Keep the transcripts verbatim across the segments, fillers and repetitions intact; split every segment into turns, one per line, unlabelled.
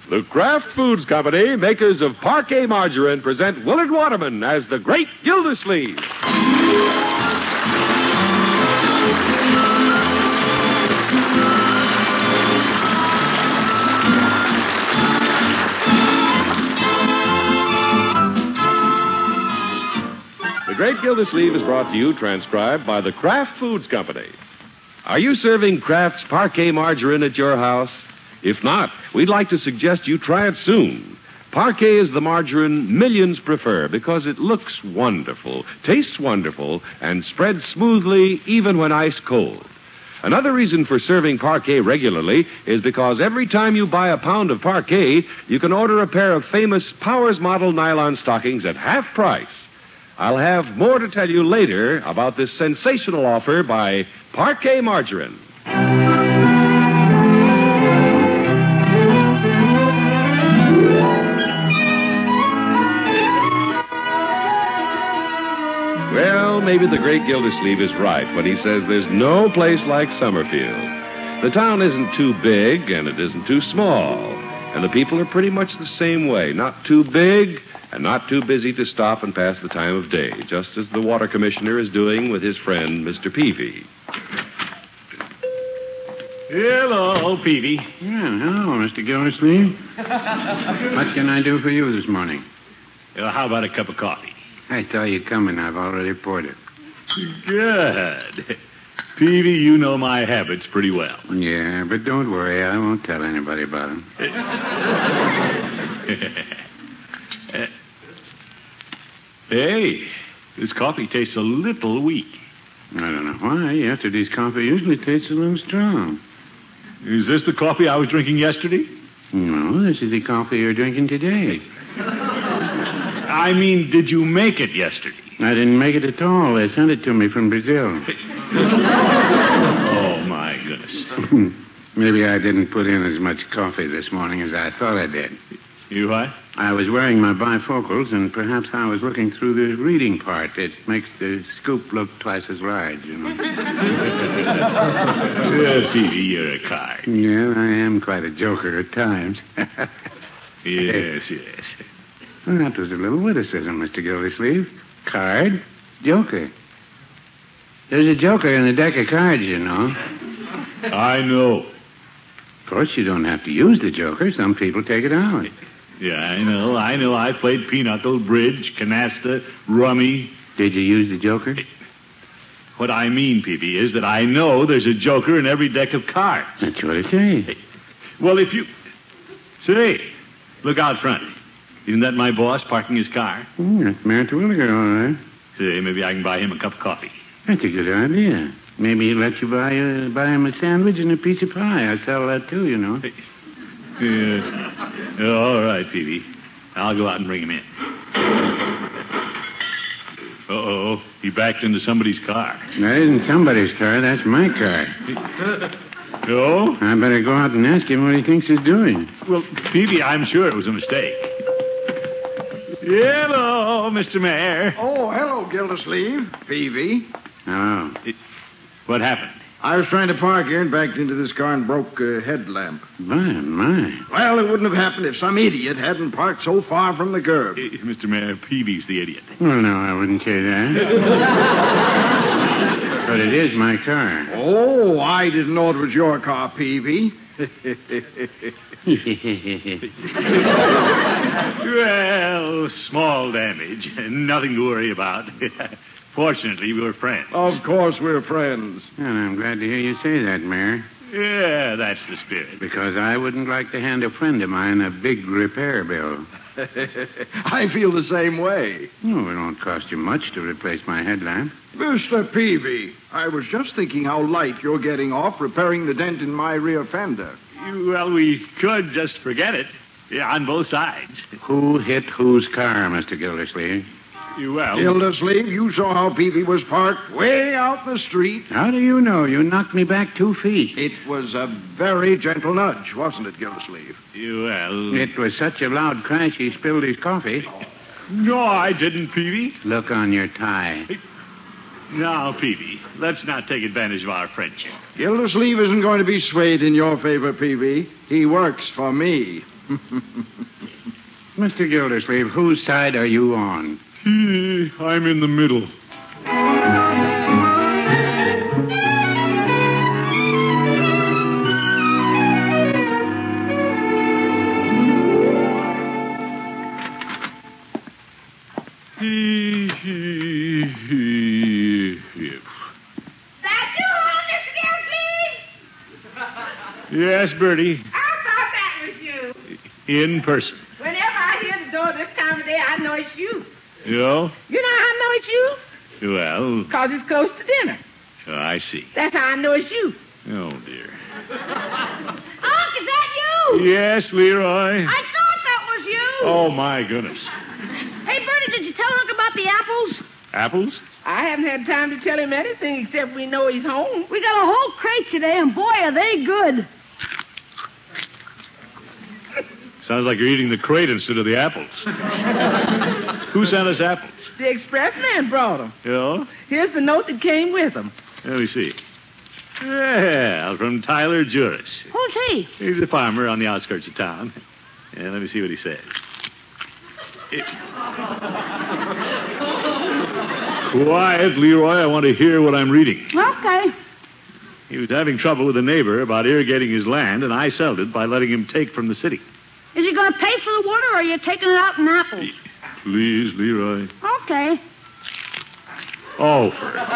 The Kraft Foods Company, makers of Parquet Margarine, present Willard Waterman as the Great Gildersleeve. The Great Gildersleeve is brought to you, transcribed by the Kraft Foods Company. Are you serving Kraft's Parquet Margarine at your house? If not, we'd like to suggest you try it soon. Parquet is the margarine millions prefer because it looks wonderful, tastes wonderful, and spreads smoothly even when ice cold. Another reason for serving Parquet regularly is because every time you buy a pound of Parquet, you can order a pair of famous Powers model nylon stockings at half price. I'll have more to tell you later about this sensational offer by Parquet Margarine. Well, maybe the Great Gildersleeve is right when he says there's no place like Summerfield. The town isn't too big, and it isn't too small. And the people are pretty much the same way. Not too big, and not too busy to stop and pass the time of day, just as the water commissioner is doing with his friend, Mister Peavy.
Hello, Peavy.
Yeah, hello, Mister Gildersleeve. What can I do for you this morning?
Well, how about a cup of coffee?
I saw you coming. I've already poured it.
Good. Peavy, you know my habits pretty well.
Yeah, but don't worry. I won't tell anybody about them.
Hey, this coffee tastes a little weak.
I don't know why. Yesterday's coffee usually tastes a little strong.
Is this the coffee I was drinking yesterday?
No, this is the coffee you're drinking today.
I mean, did you make it yesterday?
I didn't make it at all. They sent it to me from Brazil.
Oh, my goodness.
Maybe I didn't put in as much coffee this morning as I thought I did.
You what?
I was wearing my bifocals, and perhaps I was looking through the reading part. It makes the scoop look twice as large, you know.
Yeah, Peavy, you're a card.
Yeah, I am quite a joker at times.
Yes, yes.
Well, that was a little witticism, Mister Gildersleeve. Card, joker. There's a joker in the deck of cards, you know.
I know.
Of course, you don't have to use the joker. Some people take it out.
Yeah, I know, I know. I played pinochle, bridge, canasta, rummy.
Did you use the joker?
What I mean, Peavy, is that I know there's a joker in every deck of cards.
That's what I say.
Well, if you... Say, look out front. Isn't that my boss parking his car?
Oh, that's Mayor Terwilliger, all right.
Say, maybe I can buy him a cup of coffee.
That's a good idea. Maybe he'll let you buy, uh, buy him a sandwich and a piece of pie. I sell that, too, you know.
Yeah. All right, Peavy. I'll go out and bring him in. Uh-oh. He backed into somebody's car.
That isn't somebody's car. That's my car.
Oh?
I better go out and ask him what he thinks he's doing.
Well, Peavy, I'm sure it was a mistake. Hello, Mister Mayor.
Oh, hello, Gildersleeve. Peavy.
Oh.
It, what happened?
I was trying to park here and backed into this car and broke a headlamp.
My, my.
Well, it wouldn't have happened if some idiot hadn't parked so far from the curb.
Uh, Mister Mayor, Peavy's the idiot.
Well, no, I wouldn't say that. But it is my car.
Oh, I didn't know it was your car, Peavy.
Well, small damage. Nothing to worry about. Fortunately, we were friends.
Of course we're friends.
Well, I'm glad to hear you say that, Mayor.
Yeah, that's the spirit.
Because I wouldn't like to hand a friend of mine a big repair bill.
I feel the same way.
Oh, it won't cost you much to replace my headlamp.
Mister Peavy, I was just thinking how light you're getting off repairing the dent in my rear fender.
Well, we could just forget it. Yeah, on both sides.
Who hit whose car, Mister Gildersleeve?
Well...
Gildersleeve, you saw how Peavy was parked way out the street.
How do you know? You knocked me back two feet.
It was a very gentle nudge, wasn't it, Gildersleeve?
Well...
It was such a loud crash he spilled his coffee.
No, I didn't, Peavy.
Look on your tie.
Now, Peavy, let's not take advantage of our friendship.
Gildersleeve isn't going to be swayed in your favor, Peavy. He works for me.
Mister Gildersleeve, whose side are you on?
I'm in the middle.
Yes, Bertie.
I thought that was you.
In person.
Whenever I hear the door this time of day, I know it's you.
You know?
You know how I know it's you?
Well,
Because it's close to dinner.
oh, I see.
That's how I know it's you.
Oh, dear.
Unc, is that you?
Yes, Leroy.
I thought that was you.
Oh, my goodness.
Hey, Bertie, did you tell Unc about the apples?
Apples?
I haven't had time to tell him anything except we know he's home. We got a whole crate today, and boy, are they good.
Sounds like you're eating the crate instead of the apples. Who sent us apples?
The express man brought them.
Yeah?
Here's the note that came with them.
Let me see. Well, from Tyler Juris.
Who's he?
He's a farmer on the outskirts of town. Yeah, let me see what he says. It... Quiet, Leroy. I want to hear what I'm reading.
Okay.
He was having trouble with a neighbor about irrigating his land, and I settled it by letting him take from the city.
Is he going to pay for the water, or are you taking it out in apples?
Please, Leroy.
Okay.
Oh,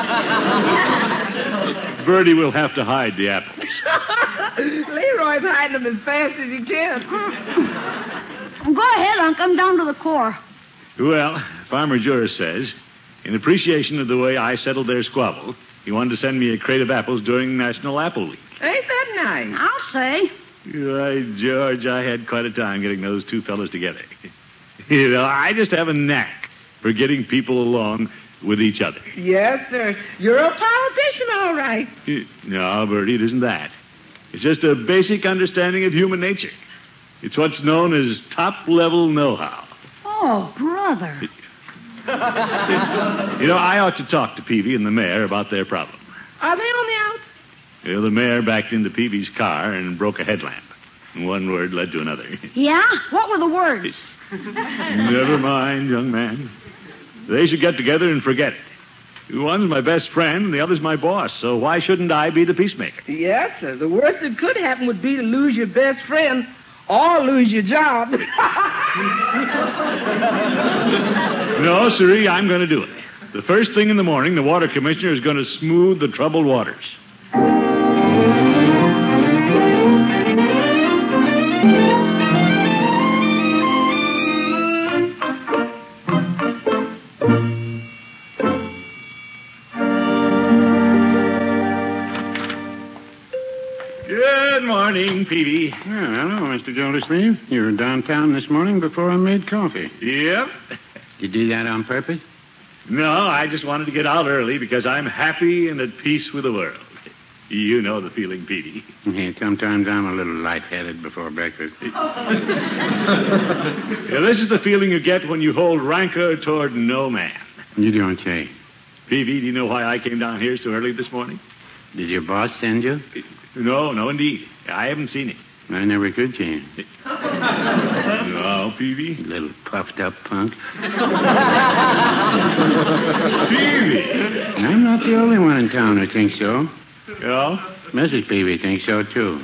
Bertie will have to hide the apples.
Leroy's hiding them as fast as he can.
Go ahead, Unc. I'm down to the core.
Well, Farmer Juris says, in appreciation of the way I settled their squabble, he wanted to send me a crate of apples during National Apple Week.
Ain't that nice?
I'll say.
Right, George, I had quite a time getting those two fellas together. You know, I just have a knack for getting people along with each other.
Yes, sir. You're a politician, all right.
No, Bertie, it isn't that. It's just a basic understanding of human nature. It's what's known as top-level know-how.
Oh, brother.
You know, I ought to talk to Peavy and the mayor about their problem.
Are they on the out?
You know, the mayor backed into Peavy's car and broke a headlamp. And one word led to another.
Yeah? What were the words?
Never mind, young man. They should get together and forget it. One's my best friend, and the other's my boss, so why shouldn't I be the peacemaker?
Yes, sir. The worst that could happen would be to lose your best friend or lose your job.
No, sirree, I'm going to do it. The first thing in the morning, the water commissioner is going to smooth the troubled waters. Good morning, Peavy.
Well, hello, Mister Gildersleeve. You were downtown this morning before I made coffee.
Yep.
You do that on purpose?
No, I just wanted to get out early because I'm happy and at peace with the world. You know the feeling, Peavy.
Yeah, sometimes I'm a little lightheaded before breakfast.
Yeah, this is the feeling you get when you hold rancor toward no man.
You don't say.
Peavy, do you know why I came down here so early this morning?
Did your boss send you?
No, no, indeed. I haven't seen him.
I never could see him.
No, Peavy.
Little puffed up punk.
Peavy.
I'm not the only one in town who thinks so.
Yeah?
Missus Peavy thinks so, too.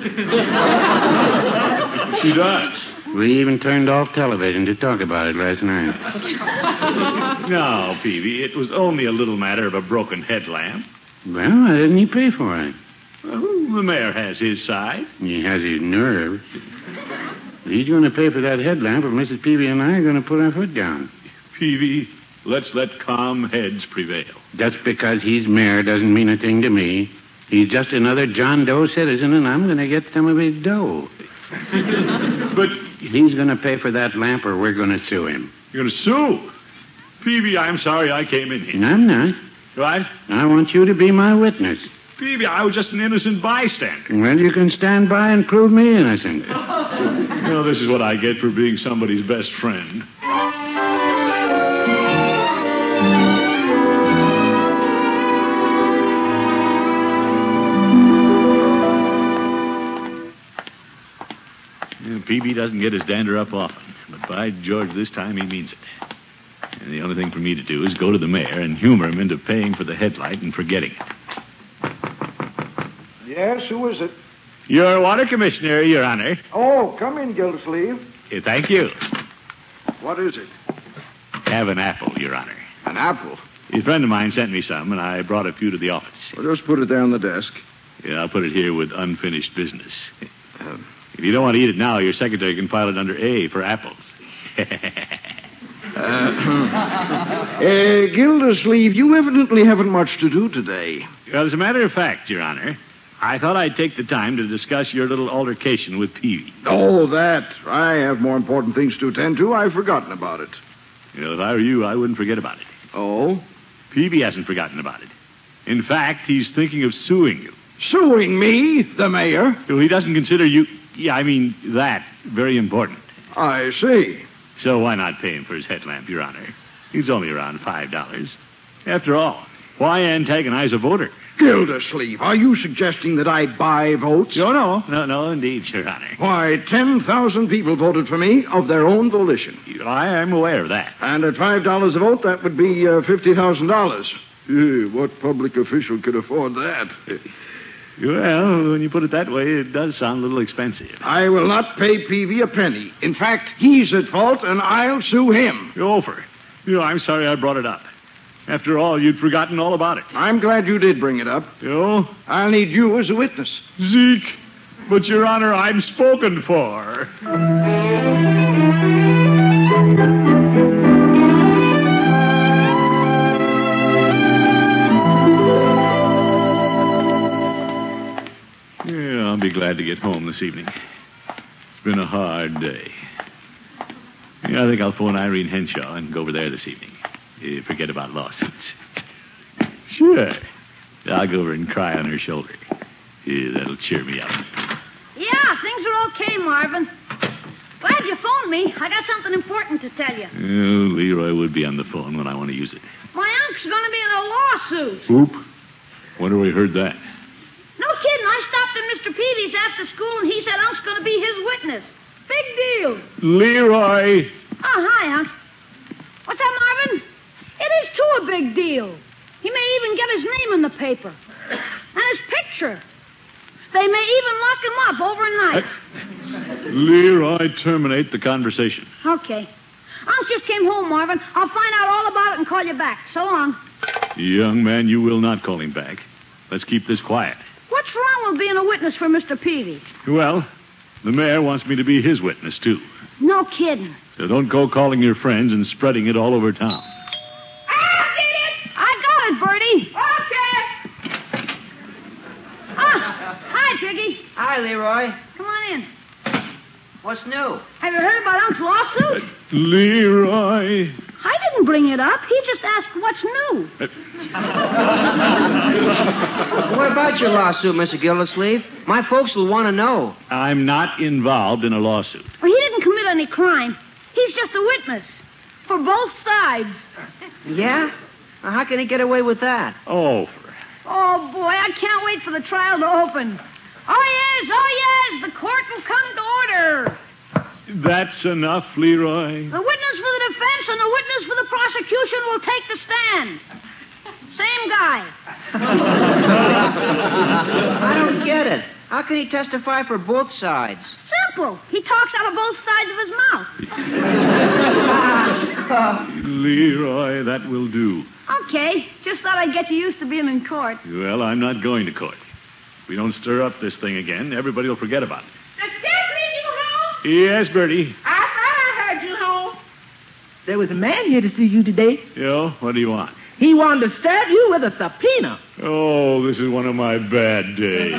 She does.
We even turned off television to talk about it last night.
No, Peavy, it was only a little matter of a broken headlamp.
Well, why didn't he pay for it?
Well, the mayor has his side.
He has his nerve. He's going to pay for that headlamp, and Missus Peavy and I are going to put our foot down.
Peavy, let's let calm heads prevail.
Just because he's mayor doesn't mean a thing to me. He's just another John Doe citizen, and I'm going to get some of his dough.
But
he's going to pay for that lamp, or we're going to sue him.
you're going to sue? Peavy, I'm sorry I came in here.
I'm not.
What?
I want you to be my witness.
Peavy, I was just an innocent bystander.
Well, you can stand by and prove me innocent.
You know, this is what I get for being somebody's best friend. Peavy doesn't get his dander up often. But by George, this time he means it. And the only thing for me to do is go to the mayor and humor him into paying for the headlight and forgetting it.
Yes, who is it?
Your water commissioner, Your Honor.
Oh, come in, Gildersleeve.
Eh, thank you.
What is it?
Have an apple, Your Honor.
An apple.
A friend of mine sent me some, and I brought a few to the office.
Well, just put it there on the desk.
Yeah, I'll put it here with unfinished business.
Uh,
If you don't want to eat it now, your secretary can file it under A for apples.
uh, uh, Gildersleeve, you evidently haven't much to do today.
Well, as a matter of fact, Your Honor, I thought I'd take the time to discuss your little altercation with Peavy.
Oh, that. I have more important things to attend to. I've forgotten about it.
You know, if I were you, I wouldn't forget about it.
Oh?
Peavy hasn't forgotten about it. In fact, he's thinking of suing you.
Suing me, the mayor?
So he doesn't consider you, yeah, I mean, that very important.
I see.
So why not pay him for his headlamp, Your Honor? He's only around five dollars. After all, why antagonize a voter?
Gildersleeve, are you suggesting that I buy votes?
No, no, no, no, indeed, Your Honor.
Why, ten thousand people voted for me of their own volition.
I am aware of that.
And at five dollars a vote, that would be uh, fifty thousand dollars. Uh, what public official could afford that?
Well, when you put it that way, it does sound a little expensive.
I will not pay Peavy a penny. In fact, he's at fault, and I'll sue him.
Over. You know, I'm sorry I brought it up. After all, you'd forgotten all about it.
I'm glad you did bring it up.
You?
I'll need you as a witness.
Zeke, but, Your Honor, I'm spoken for. Yeah, I'll be glad to get home this evening. It's been a hard day. Yeah, I think I'll phone Irene Henshaw and go over there this evening. Uh, forget about lawsuits. Sure. I'll go over and cry on her shoulder. Yeah, that'll cheer me up.
Yeah, things are okay, Marvin. Glad you phoned me. I got something important to tell you.
Oh, Leroy would be on the phone when I want to use it.
My uncle's going to be in a lawsuit.
Oop. Wonder we heard that.
No kidding. I stopped at Mister Peavy's after school, and he said Unc's going to be his witness. Big deal.
Leroy!
Oh, hi, Unc. What's that, Marvin? It is, too, a big deal. He may even get his name in the paper. And his picture. They may even lock him up overnight.
Uh, Leroy, terminate the conversation.
Okay. Unc just came home, Marvin. I'll find out all about it and call you back. So long.
Young man, you will not call him back. Let's keep this quiet.
What's wrong with being a witness for Mister Peavy?
Well, the mayor wants me to be his witness, too.
No kidding.
So don't go calling your friends and spreading it all over town.
I did it! I got it, Bertie. Okay. Ah, hi, Piggy.
Hi, Leroy.
Come on in.
What's new?
Have you heard about Unc's lawsuit?
Uh, Leroy.
I didn't bring it up. He just asked what's new.
What about your lawsuit, Mister Gildersleeve? My folks will want to know.
I'm not involved in a lawsuit.
Well, he didn't commit any crime. He's just a witness. For both sides.
Yeah? Well, how can he get away with that?
Oh,
Oh, boy, I can't wait for the trial to open. Oh, yes, oh, yes, the court will come to order.
that's enough, Leroy.
The witness for the defense and the witness for the prosecution will take the stand. Same guy.
I don't get it. How can he testify for both sides?
Simple. He talks out of both sides of his mouth.
Leroy, that will do.
Okay. Just thought I'd get you used to being in court.
Well, I'm not going to court. If we don't stir up this thing again, everybody will forget about it.
Excuse me, you home?
Yes, Bertie.
I thought I heard you home.
There was a man here to see you today.
Yo, what do you want?
He wanted to serve you with a subpoena.
Oh, this is one of my bad days.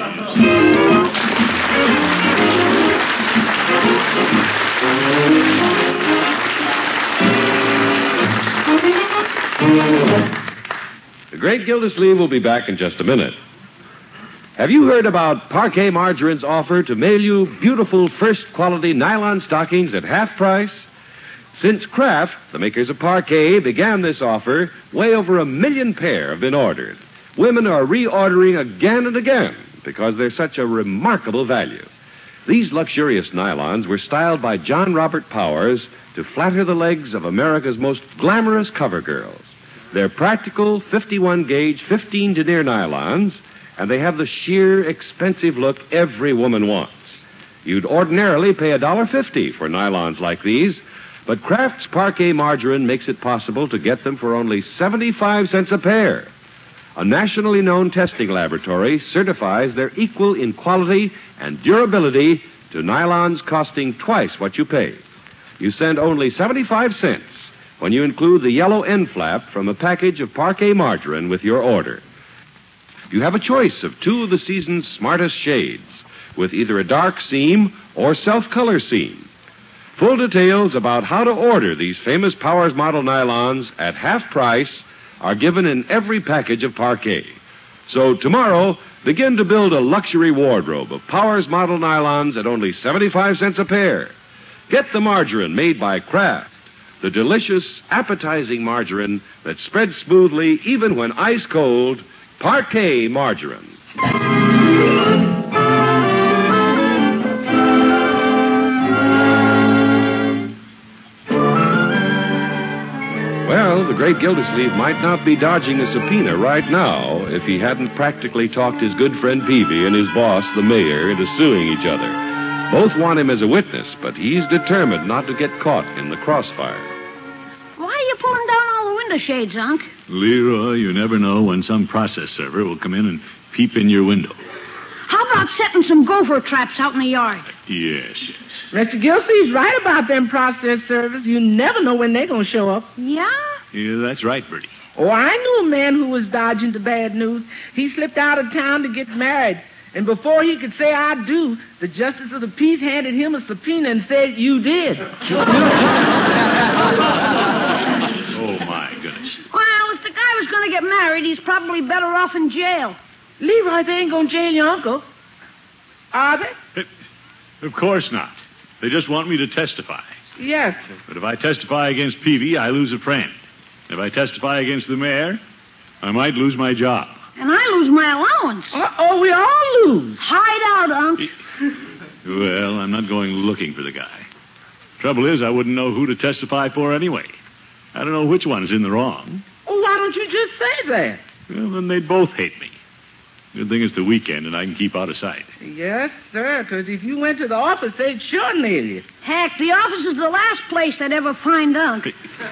The great Gildersleeve will be back in just a minute. Have you heard about Parquet Margarine's offer to mail you beautiful first-quality nylon stockings at half price? Since Kraft, the makers of Parquet, began this offer, way over a million pair have been ordered. Women are reordering again and again because they're such a remarkable value. These luxurious nylons were styled by John Robert Powers to flatter the legs of America's most glamorous cover girls. They're practical fifty-one gauge, fifteen denier nylons, and they have the sheer, expensive look every woman wants. You'd ordinarily pay one dollar fifty for nylons like these, but Kraft's Parquet Margarine makes it possible to get them for only seventy-five cents a pair. A nationally known testing laboratory certifies they're equal in quality and durability to nylons costing twice what you pay. You send only seventy-five cents when you include the yellow end flap from a package of Parquet Margarine with your order. You have a choice of two of the season's smartest shades, with either a dark seam or self-color seam. Full details about how to order these famous Powers model nylons at half price are given in every package of Parquet. So tomorrow, begin to build a luxury wardrobe of Powers model nylons at only seventy-five cents a pair. Get the margarine made by Kraft, the delicious, appetizing margarine that spreads smoothly even when ice cold. Parquet Margarine. Well, the great Gildersleeve might not be dodging a subpoena right now if he hadn't practically talked his good friend Peavy and his boss, the mayor, into suing each other. Both want him as a witness, but he's determined not to get caught in the crossfire.
Why are you pulling down all the window shades, Unc?
Leroy, you never know when some process server will come in and peep in your window.
How about setting some gopher traps out in the yard?
Yes, yes.
Mister Gilsey's right about them process servers. You never know when they're going to show up.
Yeah?
Yeah, that's right, Bertie.
Oh, I knew a man who was dodging the bad news. He slipped out of town to get married. And before he could say I do, the justice of the peace handed him a subpoena and said, you did.
Oh, my goodness.
Well, if the guy was going to get married, he's probably better off in jail.
Leroy, they ain't going to jail your uncle. Are they?
Of course not. They just want me to testify.
Yes.
But if I testify against Peavy, I lose a friend. If I testify against the mayor, I might lose my job.
And I lose my allowance.
Uh-oh, we all lose.
Hide out, Unc.
Well, I'm not going looking for the guy. Trouble is, I wouldn't know who to testify for anyway. I don't know which one's in the wrong.
Oh, why don't you just say that?
Well, then they'd both hate me. Good thing it's the weekend and I can keep out of sight.
Yes, sir, because if you went to the office, they'd sure nail you.
Heck, the office is the last place they'd ever find Unc.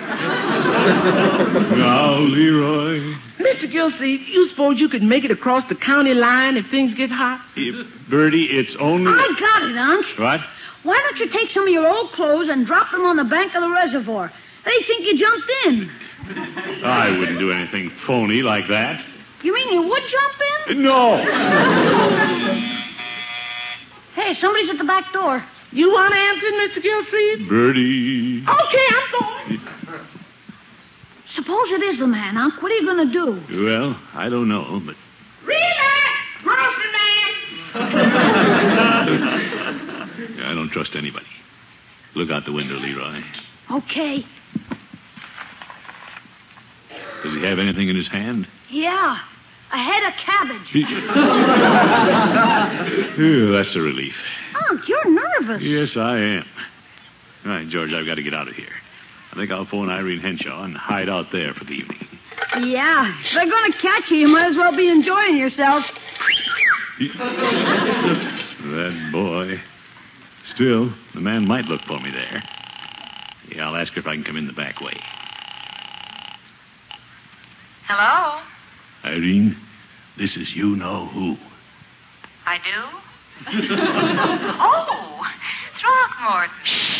Now, Leroy.
Mister Gilsey, you suppose you could make it across the county line if things get hot?
If, Bertie, it's only...
I got it, Unc.
What?
Why don't you take some of your old clothes and drop them on the bank of the reservoir? They think you jumped in.
I wouldn't do anything phony like that.
You mean you would jump in?
No.
Hey, somebody's at the back door.
You want to answer, Mister Gilsey?
Bertie.
Okay, I'm going.
Suppose it is the man, Unc. What are you going to do?
Well, I don't know, but...
Relax, grocery man.
I don't trust anybody. Look out the window, Leroy.
Okay.
Does he have anything in his hand?
Yeah, a head of cabbage.
Ew, that's a relief.
Unc, you're nervous.
Yes, I am. All right, George, I've got to get out of here. I think I'll phone Irene Henshaw and hide out there for the evening.
Yeah, if they're going to catch you, you might as well be enjoying yourself.
That boy. Still, the man might look for me there. Yeah, I'll ask her if I can come in the back way.
Hello?
Irene, this is you-know-who.
I do? Oh, Throckmorton.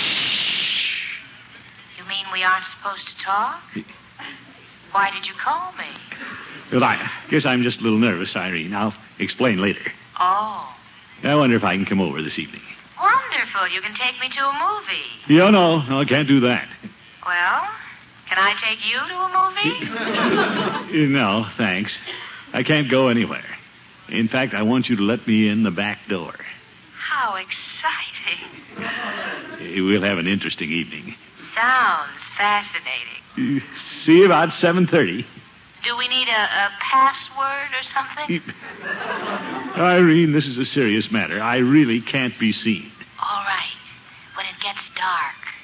You mean we aren't supposed to talk? Why did you call me?
Well, I guess I'm just a little nervous, Irene. I'll explain later.
Oh.
I wonder if I can come over this evening.
Wonderful. You can take me to a movie.
Yeah, no, no, I can't do that.
Well, can I take you to a movie?
No, thanks. I can't go anywhere. In fact, I want you to let me in the back door.
How exciting.
We'll have an interesting evening.
Sounds fascinating.
See, about seven thirty.
Do we need a, a password or something?
Irene, this is a serious matter. I really can't be seen.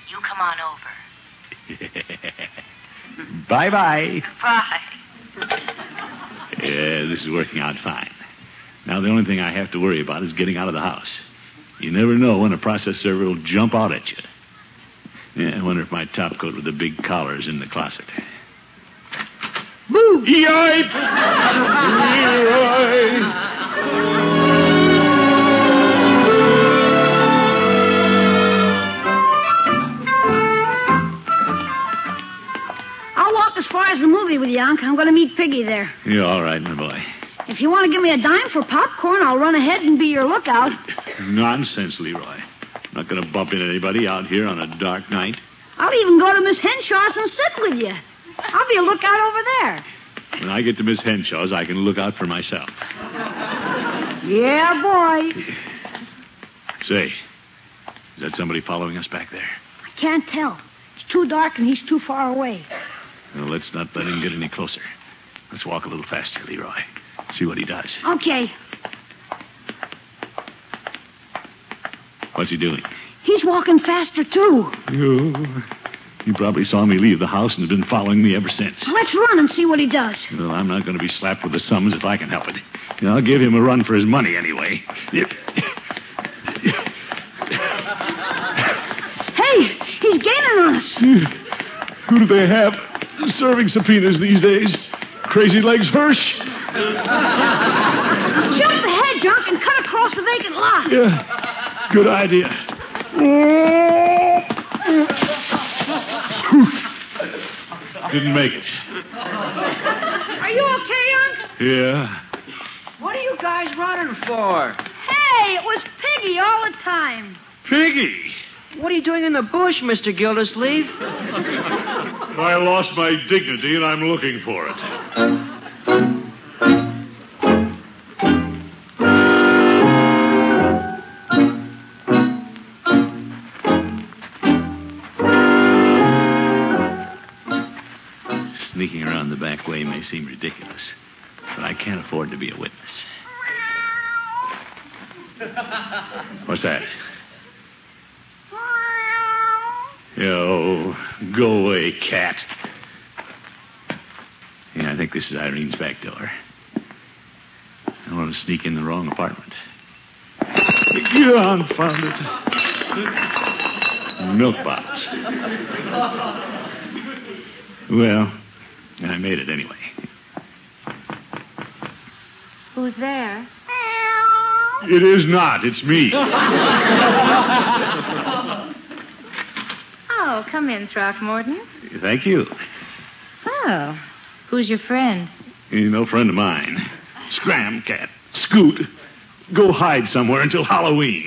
You come on over.
Bye-bye.
Bye.
Yeah, this is working out fine. Now, the only thing I have to worry about is getting out of the house. You never know when a process server will jump out at you. Yeah, I wonder if my top coat with the big collar is in the closet.
Boo!
Yipe!
I'll walk as far as the movie with you, Unc. I'm going to meet Piggy there.
You're all right, my boy.
If you want to give me a dime for popcorn, I'll run ahead and be your lookout.
Nonsense, Leroy. I'm not going to bump into anybody out here on a dark night.
I'll even go to Miss Henshaw's and sit with you. I'll be a lookout over there.
When I get to Miss Henshaw's, I can look out for myself.
Yeah, boy.
Say, is that somebody following us back there?
I can't tell. It's too dark and he's too far away.
Well, let's not let him get any closer. Let's walk a little faster, Leroy. See what he does.
Okay.
What's he doing?
He's walking faster, too.
Oh, he probably saw me leave the house and has been following me ever since.
Let's run and see what he does.
Well, I'm not going to be slapped with the summons if I can help it. I'll give him a run for his money anyway.
Hey, he's gaining on us.
Who do they have serving subpoenas these days? Crazy Legs Hirsch?
Jump the hedge, Unc, and cut across the vacant lot.
Yeah, good idea. Didn't make it.
Are you okay, Unc?
Yeah.
What are you guys running for?
Hey, it was Piggy all the time.
Piggy!
What are you doing in the bush, Mister Gildersleeve?
I lost my dignity and I'm looking for it. Sneaking around the back way may seem ridiculous, but I can't afford to be a witness. What's that? Yo, go away, cat. Yeah, I think this is Irene's back door. I want to sneak in the wrong apartment. Confound it. Milk bottles. Well, I made it anyway.
Who's there?
It is not. It's me.
Oh, come in, Throckmorton.
Thank you.
Oh, who's your friend?
He's no friend of mine. Scram, cat. Scoot. Go hide somewhere until Halloween.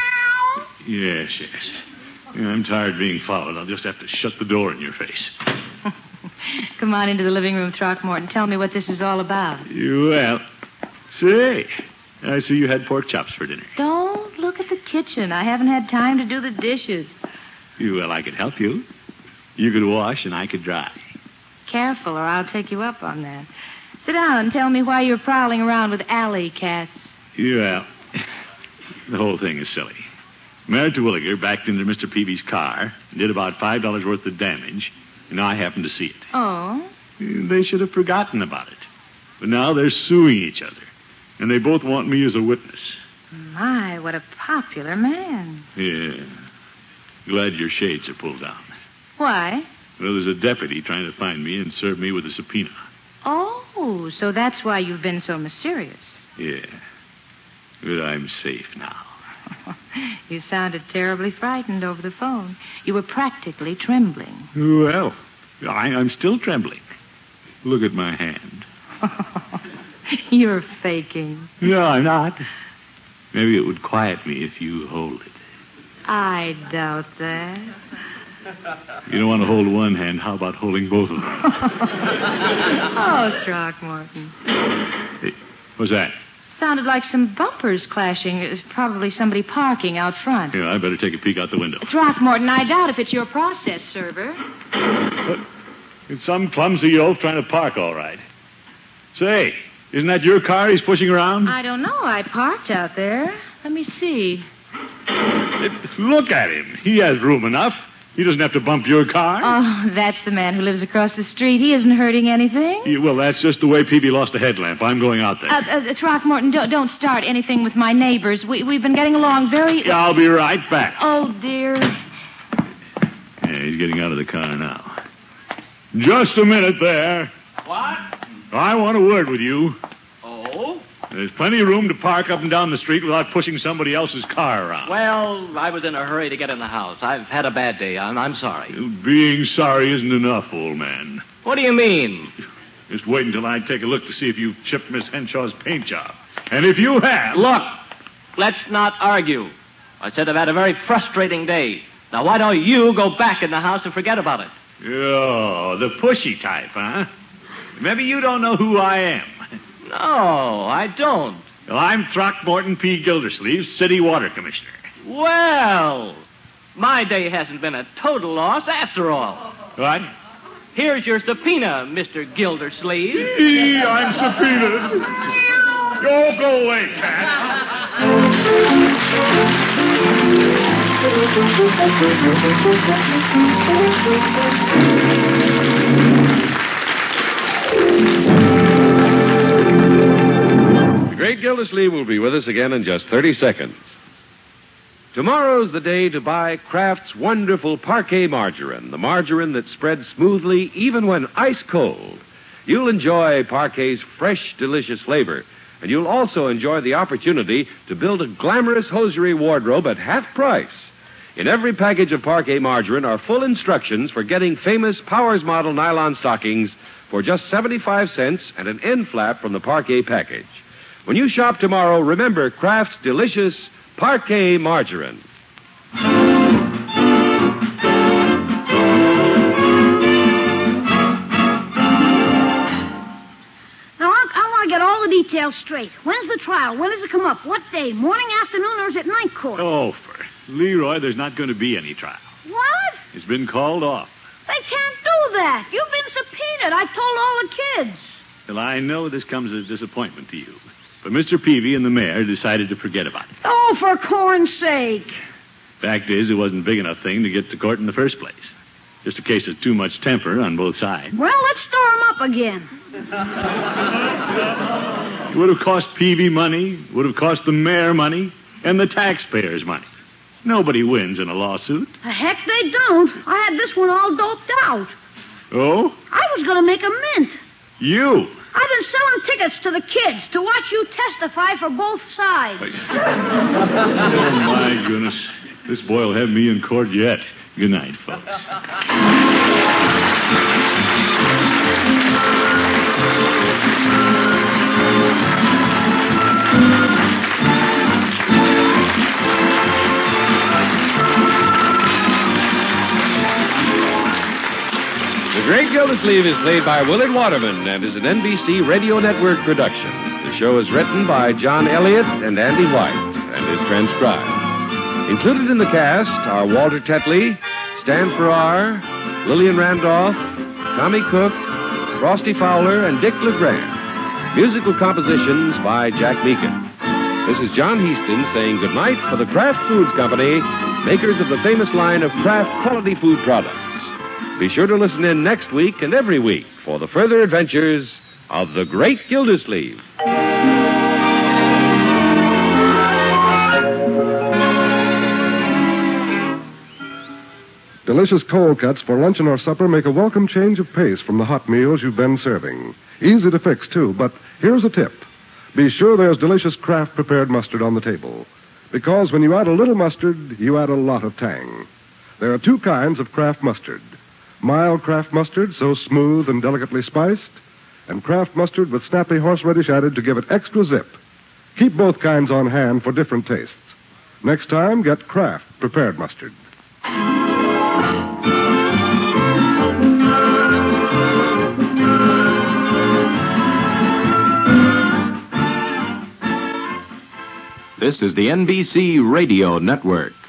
Yes, yes. Yeah, I'm tired of being followed. I'll just have to shut the door in your face.
Come on into the living room, Throckmorton. Tell me what this is all about.
Well, say, I see you had pork chops for dinner.
Don't look at the kitchen. I haven't had time to do the dishes.
Well, I could help you. You could wash and I could dry.
Careful, or I'll take you up on that. Sit down and tell me why you're prowling around with alley cats.
Well, the whole thing is silly. Mary Terwilliger backed into Mister Peavy's car and did about five dollars worth of damage, and I happened to see it.
Oh?
They should have forgotten about it. But now they're suing each other, and they both want me as a witness.
My, what a popular man.
Yeah. Glad your shades are pulled down.
Why?
Well, there's a deputy trying to find me and serve me with a subpoena.
Oh, so that's why you've been so mysterious.
Yeah. But I'm safe now.
You sounded terribly frightened over the phone. You were practically trembling.
Well, I, I'm still trembling. Look at my hand.
You're faking.
No, I'm not. Maybe it would quiet me if you hold it.
I doubt that.
You don't want to hold one hand. How about holding both of them?
Oh, Throckmorton.
Hey, what's that?
Sounded like some bumpers clashing. It was probably somebody parking out front.
Yeah, I better take a peek out the window.
Throckmorton, I doubt if it's your process server.
But it's some clumsy oaf trying to park all right. Say, isn't that your car he's pushing around?
I don't know. I parked out there. Let me see.
It, look at him. He has room enough. He doesn't have to bump your car.
Oh, that's the man who lives across the street. He isn't hurting anything.
Yeah, well, that's just the way Peavy lost a headlamp. I'm going out there.
Uh, uh, Throckmorton, don't, don't start anything with my neighbors. We, we've been getting along very...
Yeah, I'll be right back.
Oh, dear.
Yeah, he's getting out of the car now. Just a minute there.
What?
I want a word with you.
Oh?
There's plenty of room to park up and down the street without pushing somebody else's car around.
Well, I was in a hurry to get in the house. I've had a bad day. I'm, I'm sorry.
Being sorry isn't enough, old man.
What do you mean?
Just wait until I take a look to see if you've chipped Miss Henshaw's paint job. And if you have...
Look, let's not argue. I said I've had a very frustrating day. Now, why don't you go back in the house and forget about it?
Oh, the pushy type, huh? Maybe you don't know who I am.
No, I don't.
Well, I'm Throckmorton P. Gildersleeve, City Water Commissioner.
Well, my day hasn't been a total loss after all.
What?
Here's your subpoena, Mister Gildersleeve.
Eee, I'm subpoenaed. Go, go away, cat.
The great Gildersleeve will be with us again in just thirty seconds. Tomorrow's the day to buy Kraft's wonderful Parquet margarine, the margarine that spreads smoothly even when ice cold. You'll enjoy Parquet's fresh, delicious flavor, and you'll also enjoy the opportunity to build a glamorous hosiery wardrobe at half price. In every package of Parquet margarine are full instructions for getting famous Powers model nylon stockings for just seventy-five cents and an end flap from the Parquet package. When you shop tomorrow, remember Kraft's delicious Parquet margarine.
Now, I, I want to get all the details straight. When's the trial? When does it come up? What day? Morning, afternoon, or is it night court?
Oh, for Leroy, there's not going to be any trial.
What?
It's been called off.
They can't do that. You've been subpoenaed. I told all the kids.
Well, I know this comes as a disappointment to you, but Mister Peavy and the mayor decided to forget about it.
Oh, for corn's sake.
Fact is, it wasn't a big enough thing to get to court in the first place. Just a case of too much temper on both sides.
Well, let's stir 'em up again.
It would have cost Peavy money, would have cost the mayor money, and the taxpayers money. Nobody wins in a lawsuit.
The heck they don't. I had this one all doped out.
Oh?
I was going to make a mint.
You?
I've been selling tickets to the kids to watch you testify for both sides.
Oh, my goodness. This boy will have me in court yet. Good night, folks.
The Great Gildersleeve is played by Willard Waterman and is an N B C Radio Network production. The show is written by John Elliott and Andy White and is transcribed. Included in the cast are Walter Tetley, Stan Farrar, Lillian Randolph, Tommy Cook, Frosty Fowler, and Dick LeGrand. Musical compositions by Jack Meakin. This is John Heaston saying goodnight for the Kraft Foods Company, makers of the famous line of Kraft quality food products. Be sure to listen in next week and every week for the further adventures of the Great Gildersleeve.
Delicious cold cuts for luncheon or supper make a welcome change of pace from the hot meals you've been serving. Easy to fix, too, but here's a tip. Be sure there's delicious Kraft prepared mustard on the table. Because when you add a little mustard, you add a lot of tang. There are two kinds of Kraft mustard. Mild Kraft mustard, so smooth and delicately spiced, and Kraft mustard with snappy horseradish added to give it extra zip. Keep both kinds on hand for different tastes. Next time, get Kraft prepared mustard.
This is the N B C Radio Network.